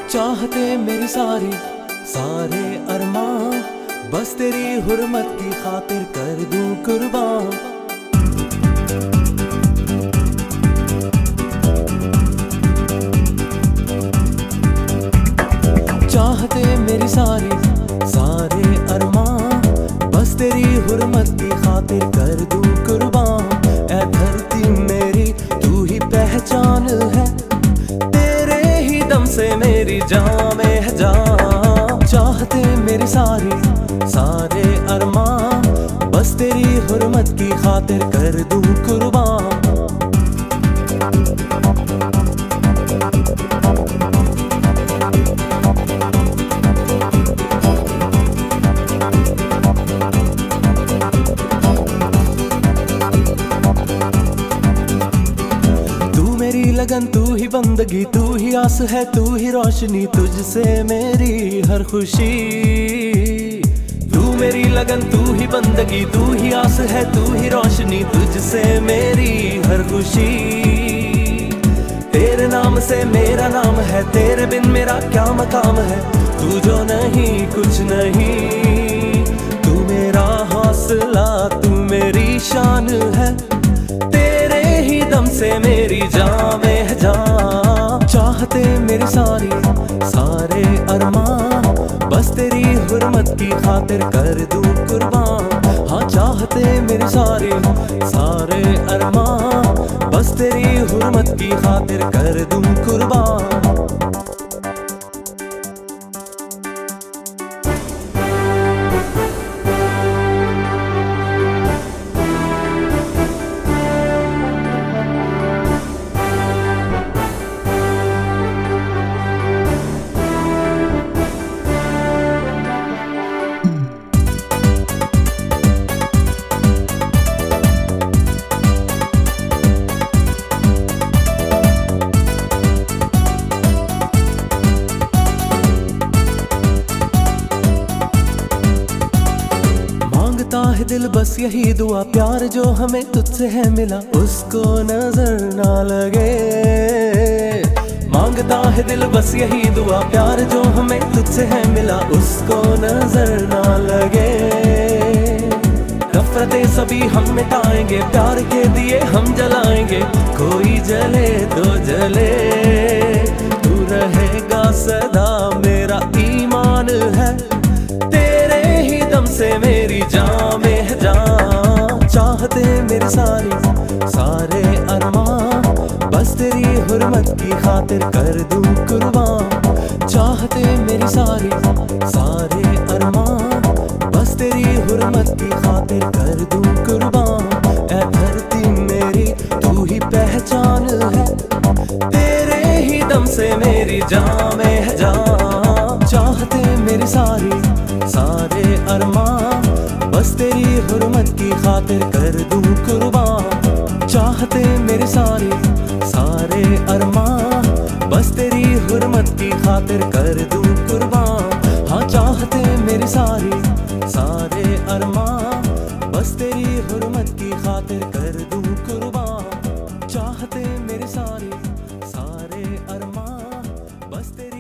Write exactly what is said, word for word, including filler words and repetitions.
चाहते मेरी सारी सारे अरमान, बस तेरी हुर्मत की खातिर कर दूं कुर्बान। चाहते मेरी सारी सारे अरमान, बस तेरी हुर्मत की खातिर कर दूं कुर्बान। ऐ धरती मेरी तू ही पहचान है, तेरे ही दम से मेरी जान में है जान। चाहते मेरी सारी सारे अरमान, बस तेरी हुर्मत की खातिर कर दूं कुर्बान। लगन तू ही बंदगी, तू ही आस है, तू ही रोशनी, तुझसे मेरी हर खुशी। तू मेरी लगन, तू ही बंदगी, तू ही आस है, तू ही रोशनी, तुझसे मेरी हर खुशी। तेरे नाम से मेरा नाम है, तेरे बिन मेरा क्या मकाम है। तू जो नहीं कुछ नहीं, तू मेरा हौसला, तू मेरी शान है, तेरे ही दम से मेरी जान में है जान। चाहते मेरी सारी सारे अरमान, बस तेरी हुर्मत की खातिर कर दूं कुर्बान। हाँ चाहते मेरी सारी सारे अरमान, बस तेरी हुर्मत की खातिर कर दूं कुर्बान। है दिल बस यही दुआ, प्यार जो हमें तुझसे है मिला उसको नजर ना लगे। मांगता है दिल बस यही दुआ, प्यार जो हमें तुझसे है मिला उसको नजर ना लगे। नफरतें सभी हम मिटाएंगे, प्यार के दिए हम जलाएंगे। कोई जले तो जले, तू रहेगा सदा मेरा ईमान है, तेरे ही दम से मेरी जान में है जान। चाहते मेरी सारी सारे अरमान, बस तेरी हुर्मत की खातिर कर दूं कुर्बान। चाहते मेरी सारी सारे अरमान, बस तेरी हुर्मत की खातिर कर दूं कुर्बान। ऐ धरती मेरी तू ही पहचान है, तेरे ही दम से मेरी जान में है जान। चाहते मेरी सारी सारे अरमान, बस तेरी हुर्मत की खातिर कर दूं कुर्बान। चाहते मेरे सारे सारे अरमान, बस तेरी हुर्मत की खातिर कर दूं कुर्बान। हाँ चाहते मेरे सारे सारे अरमान, बस तेरी हुर्मत की खातिर कर दूं कुर्बान। चाहते मेरे सारे सारे अरमान, बस तेरी